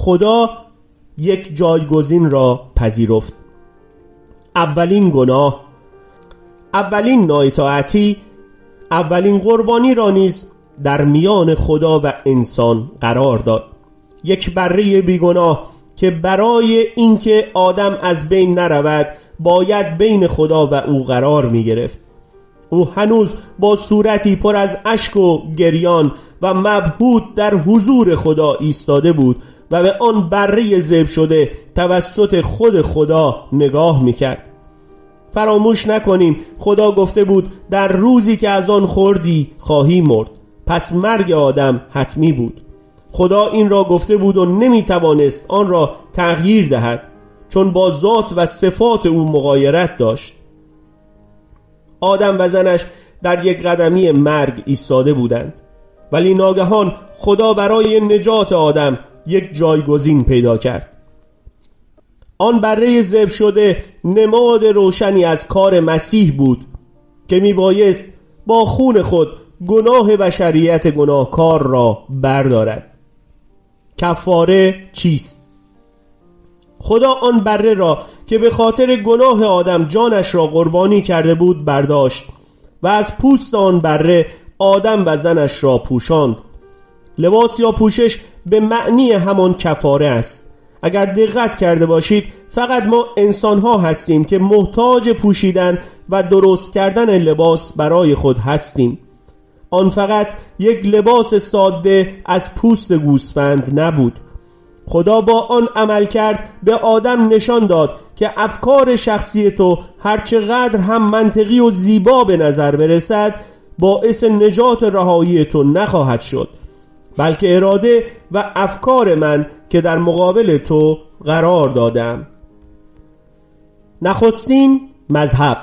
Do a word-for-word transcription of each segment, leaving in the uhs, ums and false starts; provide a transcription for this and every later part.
خدا یک جایگزین را پذیرفت. اولین گناه، اولین نااطاعتی، اولین قربانی را نیز در میان خدا و انسان قرار داد. یک بره بیگناه که برای اینکه آدم از بین نرود باید بین خدا و او قرار می گرفت. او هنوز با صورتی پر از اشک و گریان و مبهوت در حضور خدا ایستاده بود و به آن بره ذبح شده توسط خود خدا نگاه می کرد. فراموش نکنیم خدا گفته بود در روزی که از آن خوردی خواهی مرد. پس مرگ آدم حتمی بود. خدا این را گفته بود و نمی توانست آن را تغییر دهد، چون با ذات و صفات او مغایرت داشت. آدم و زنش در یک قدمی مرگ ایستاده بودند، ولی ناگهان خدا برای نجات آدم یک جایگزین پیدا کرد. آن بره ذبح شده نماد روشنی از کار مسیح بود که می بایست با خون خود گناه بشریت گناهکار را بردارد. کفاره چیست؟ خدا آن بره را که به خاطر گناه آدم جانش را قربانی کرده بود برداشت و از پوست آن بره آدم و زنش را پوشاند. لباس یا پوشش به معنی همان کفاره است. اگر دقت کرده باشید فقط ما انسان‌ها هستیم که محتاج پوشیدن و درست کردن لباس برای خود هستیم. آن فقط یک لباس ساده از پوست گوسفند نبود. خدا با آن عمل کرد به آدم نشان داد که افکار شخصی تو هرچقدر هم منطقی و زیبا به نظر برسد باعث نجات رهایی تو نخواهد شد، بلکه اراده و افکار من که در مقابل تو قرار دادم. نخستین مذهب.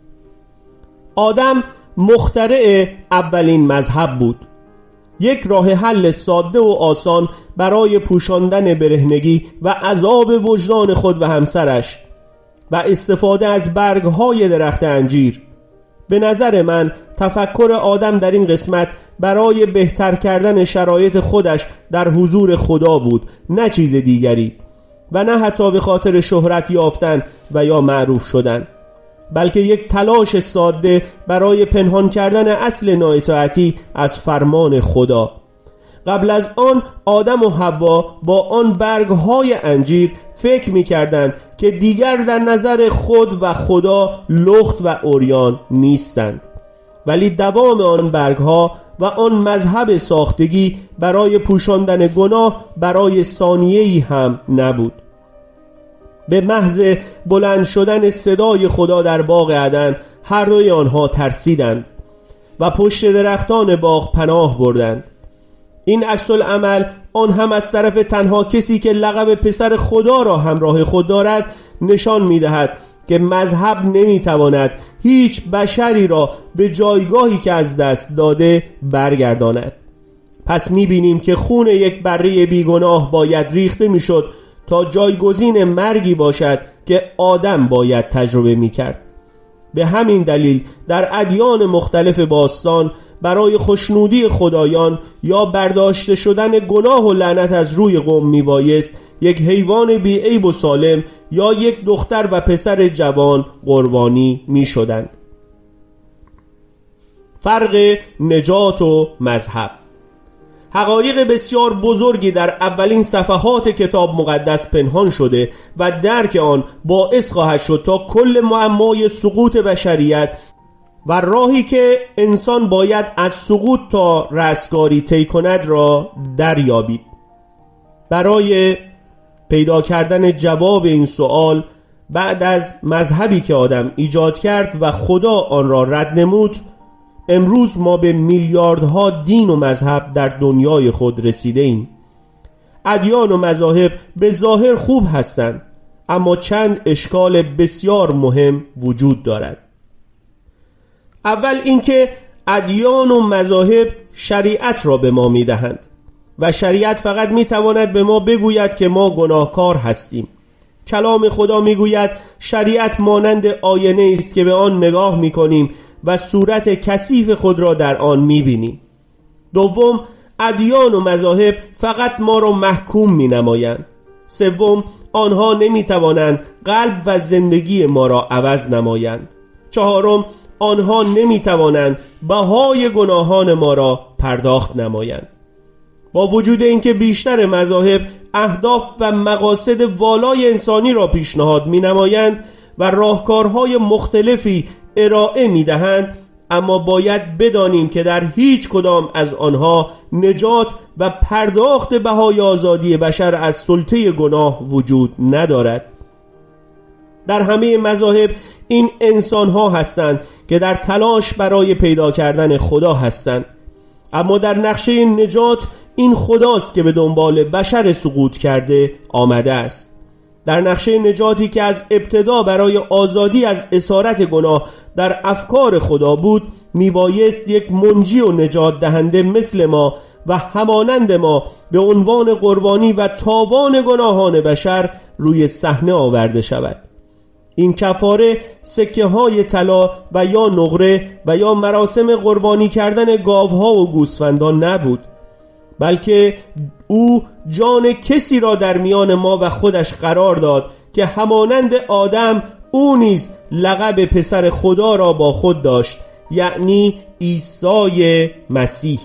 آدم مخترع اولین مذهب بود. یک راه حل ساده و آسان برای پوشاندن برهنگی و عذاب وجدان خود و همسرش و استفاده از برگ‌های درخت انجیر. به نظر من تفکر آدم در این قسمت برای بهتر کردن شرایط خودش در حضور خدا بود، نه چیز دیگری، و نه حتی به خاطر شهرت یافتن و یا معروف شدن، بلکه یک تلاش ساده برای پنهان کردن اصل نااطاعتی از فرمان خدا. قبل از آن آدم و حوا با آن برگ‌های انجیر فکر می‌کردند که دیگر در نظر خود و خدا لخت و عریان نیستند، ولی دوام آن برگ‌ها و آن مذهب ساختگی برای پوشاندن گناه برای ثانیه‌ای هم نبود. به محض بلند شدن صدای خدا در باغ عدن هر دوی آنها ترسیدند و پشت درختان باغ پناه بردند. این عکس العمل آن هم از طرف تنها کسی که لقب پسر خدا را همراه خود دارد نشان می‌دهد که مذهب نمی‌تواند هیچ بشری را به جایگاهی که از دست داده برگرداند. پس می‌بینیم که خون یک بره بیگناه باید ریخته می‌شد تا جایگزین مرگی باشد که آدم باید تجربه می‌کرد. به همین دلیل در ادیان مختلف باستان برای خوشنودی خدایان یا برداشته شدن گناه و لعنت از روی قوم میبایست یک حیوان بی عیب و سالم یا یک دختر و پسر جوان قربانی میشدند. فرق نجات و مذهب. حقایق بسیار بزرگی در اولین صفحات کتاب مقدس پنهان شده و درک آن باعث خواهد شد تا کل معمای سقوط بشریت و راهی که انسان باید از سقوط تا رستگاری طی کند را دریابید. برای پیدا کردن جواب این سوال بعد از مذهبی که آدم ایجاد کرد و خدا آن را رد نمود، امروز ما به میلیاردها دین و مذهب در دنیای خود رسیده ایم. ادیان و مذاهب به ظاهر خوب هستند، اما چند اشکال بسیار مهم وجود دارد. اول اینکه ادیان و مذاهب شریعت را به ما میدهند و شریعت فقط میتواند به ما بگوید که ما گناهکار هستیم. کلام خدا میگوید شریعت مانند آینه است که به آن نگاه میکنیم و صورت کثیف خود را در آن میبینیم. دوم، ادیان و مذاهب فقط ما را محکوم می نمایند. سوم، آنها نمی توانند قلب و زندگی ما را عوض نمایند. چهارم، آنها نمی توانند بهای گناهان ما را پرداخت نمایند. با وجود اینکه بیشتر مذاهب اهداف و مقاصد والای انسانی را پیشنهاد می نمایند و راهکارهای مختلفی ارائه می دهند، اما باید بدانیم که در هیچ کدام از آنها نجات و پرداخت بهای آزادی بشر از سلطه گناه وجود ندارد. در همه مذاهب این انسان‌ها هستند که در تلاش برای پیدا کردن خدا هستند، اما در نقشه نجات این خداست که به دنبال بشر سقوط کرده آمده است. در نقشه نجاتی که از ابتدا برای آزادی از اسارت گناه در افکار خدا بود، میبایست یک منجی و نجات دهنده مثل ما و همانند ما به عنوان قربانی و تاوان گناهان بشر روی صحنه آورده شود. این کفاره سکه های طلا و یا نقره و یا مراسم قربانی کردن گاوها و گوسفندان نبود، بلکه او جان کسی را در میان ما و خودش قرار داد که همانند آدم او نیز لقب پسر خدا را با خود داشت، یعنی عیسی مسیح.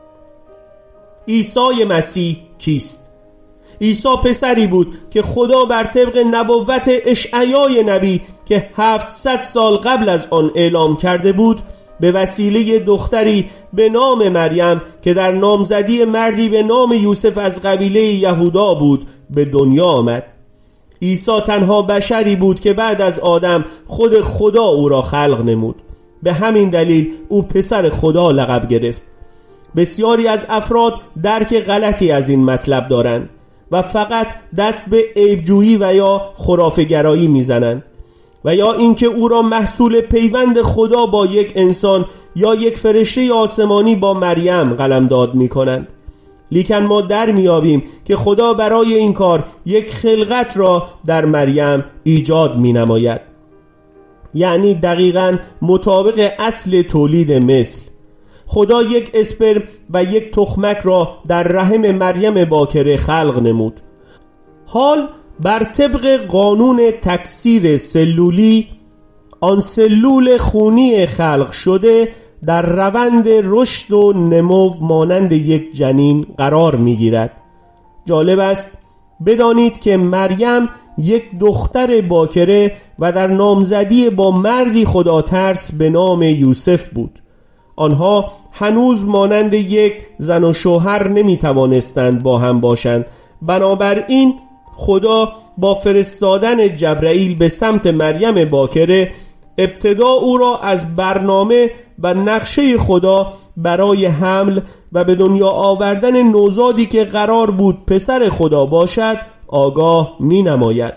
عیسی مسیح کیست؟ عیسی پسری بود که خدا بر طبق نبوت اشعیای نبی که هفتصد سال قبل از آن اعلام کرده بود، به وسیله دختری به نام مریم که در نامزدی مردی به نام یوسف از قبیله یهودا بود به دنیا آمد. عیسی تنها بشری بود که بعد از آدم خود خدا او را خلق نمود. به همین دلیل او پسر خدا لقب گرفت. بسیاری از افراد درک غلطی از این مطلب دارند و فقط دست به عیبجویی و یا خرافه‌گرایی میزنند و یا اینکه او را محصول پیوند خدا با یک انسان یا یک فرشته آسمانی با مریم قلمداد می‌کنند. لیکن ما در میابیم که خدا برای این کار یک خلقت را در مریم ایجاد می‌نماید، یعنی دقیقاً مطابق اصل تولید مثل. خدا یک اسپرم و یک تخمک را در رحم مریم باکره خلق نمود. حال بر طبق قانون تکثیر سلولی، آن سلول خونی خلق شده در روند رشد و نمو مانند یک جنین قرار می گیرد. جالب است بدانید که مریم یک دختر باکره و در نامزدی با مردی خداترس به نام یوسف بود. آنها هنوز مانند یک زن و شوهر نمی توانستند با هم باشند. بنابراین خدا با فرستادن جبرائیل به سمت مریم باکره ابتدا او را از برنامه و نقشه خدا برای حمل و به دنیا آوردن نوزادی که قرار بود پسر خدا باشد آگاه می نماید.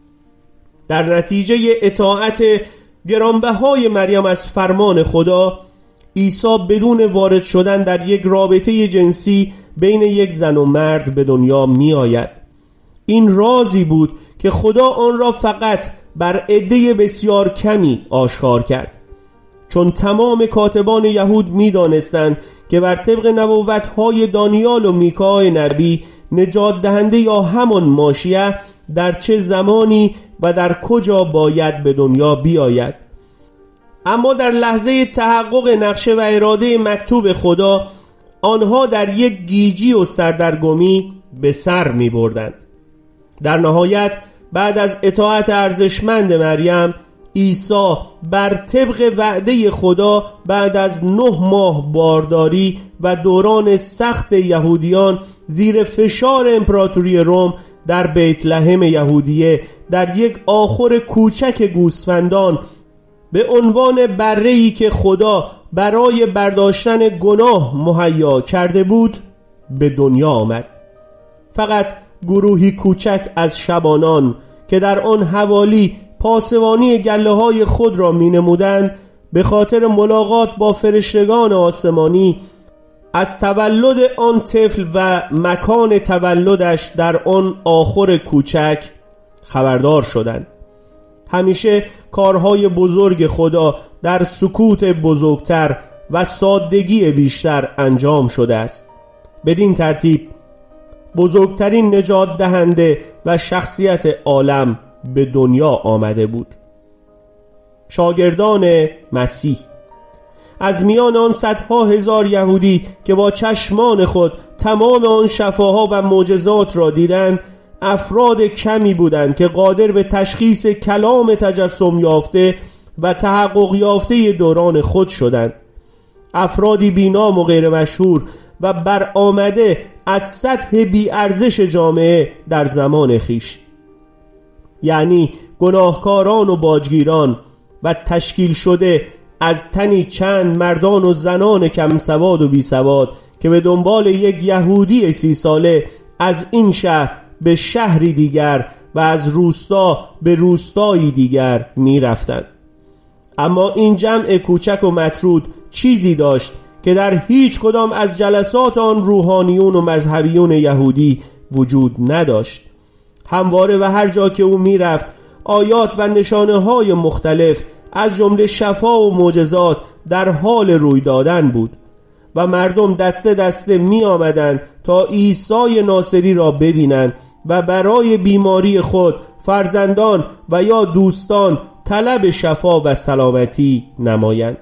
در نتیجه اطاعت گرانبهای مریم از فرمان خدا، عیسی بدون وارد شدن در یک رابطه جنسی بین یک زن و مرد به دنیا می آید. این رازی بود که خدا آن را فقط بر عده بسیار کمی آشکار کرد، چون تمام کاتبان یهود می دانستند که بر طبق نبوت‌های دانیال و میکا نبی نجات دهنده یا همان ماشیه در چه زمانی و در کجا باید به دنیا بیاید. اما در لحظه تحقق نقشه و اراده مکتوب خدا، آنها در یک گیجی و سردرگمی به سر می بردند. در نهایت بعد از اطاعت ارزشمند مریم، عیسی بر طبق وعده خدا بعد از نه ماه بارداری و دوران سخت یهودیان زیر فشار امپراتوری روم در بیت لحم یهودیه در یک آخر کوچک گوسفندان به عنوان بره‌ای که خدا برای برداشتن گناه مهیا کرده بود به دنیا آمد. فقط گروهی کوچک از شبانان که در آن حوالی پاسبانی گله های خود را می نمودند، به خاطر ملاقات با فرشتگان آسمانی از تولد آن طفل و مکان تولدش در آن آخر کوچک خبردار شدند. همیشه کارهای بزرگ خدا در سکوت بزرگتر و سادگی بیشتر انجام شده است. بدین ترتیب بزرگترین نجات دهنده و شخصیت عالم به دنیا آمده بود. شاگردان مسیح از میان آن صدها هزار یهودی که با چشمان خود تمام آن شفاها و معجزات را دیدند، افراد کمی بودند که قادر به تشخیص کلام تجسم یافته و تحقق یافته دوران خود شدند. افرادی بینام و غیر مشهور و برآمده از سطح بی ارزش جامعه در زمان خیش، یعنی گناهکاران و باجگیران و تشکیل شده از تنی چند مردان و زنان کم سواد و بی سواد که به دنبال یک یهودی سی ساله از این شهر به شهری دیگر و از روستا به روستایی دیگر می رفتند. اما این جمع کوچک و مطرود چیزی داشت که در هیچ کدام از جلسات آن روحانیون و مذهبیون یهودی وجود نداشت. همواره و هر جا که او می رفت آیات و نشانه های مختلف از جمله شفا و معجزات در حال روی دادن بود و مردم دسته دسته می آمدند تا عیسی ناصری را ببینند و برای بیماری خود، فرزندان و یا دوستان طلب شفا و سلامتی نمایند.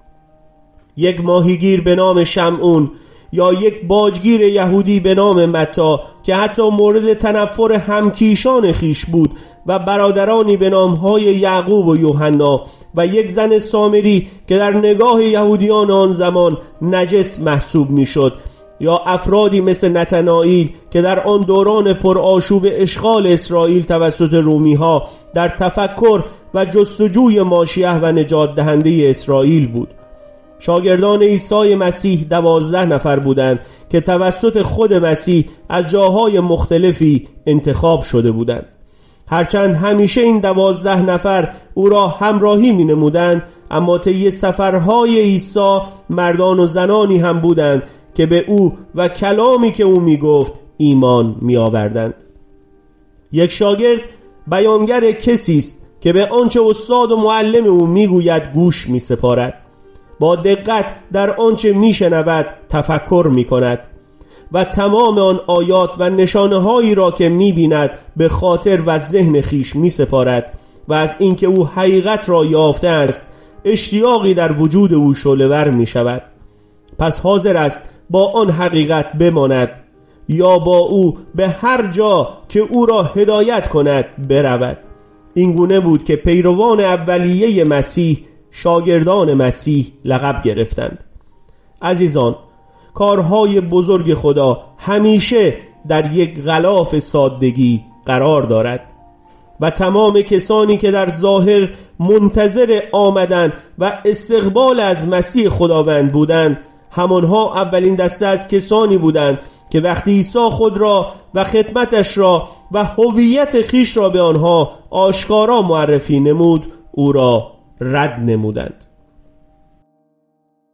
یک ماهیگیر به نام شمعون یا یک باجگیر یهودی به نام متی که حتی مورد تنفر همکیشان خیش بود و برادرانی به نامهای یعقوب و یوحنا و یک زن سامری که در نگاه یهودیان آن زمان نجس محسوب میشد، یا افرادی مثل نتنائیل که در آن دوران پرآشوب اشغال اسرائیل توسط رومی ها در تفکر و جستجوی ماشیه و نجات دهنده اسرائیل بود. شاگردان عیسی مسیح دوازده نفر بودند که توسط خود مسیح از جاهای مختلفی انتخاب شده بودند. هرچند همیشه این دوازده نفر او را همراهی می نمودند، اما طی سفرهای عیسی مردان و زنانی هم بودند که به او و کلامی که او می گفت ایمان می آوردند. یک شاگرد بیانگر کسی است که به آنچه استاد و معلم او می گوید گوش می سپارد، با دقت در آنچه می شنود تفکر می کند و تمام آن آیات و نشانه هایی را که می بیند به خاطر و ذهن خیش می سپارد و از اینکه او حقیقت را یافته است اشتیاقی در وجود او شعله‌ور می شود. پس حاضر است با آن حقیقت بماند یا با او به هر جا که او را هدایت کند برود. این گونه بود که پیروان اولیه مسیح شاگردان مسیح لقب گرفتند. عزیزان، کارهای بزرگ خدا همیشه در یک غلاف سادگی قرار دارد و تمام کسانی که در ظاهر منتظر آمدن و استقبال از مسیح خداوند بودند، همانها اولین دسته از کسانی بودند که وقتی عیسی خود را و خدمتش را و هویت خیش را به آنها آشکارا معرفی نمود، او را رد نمودند.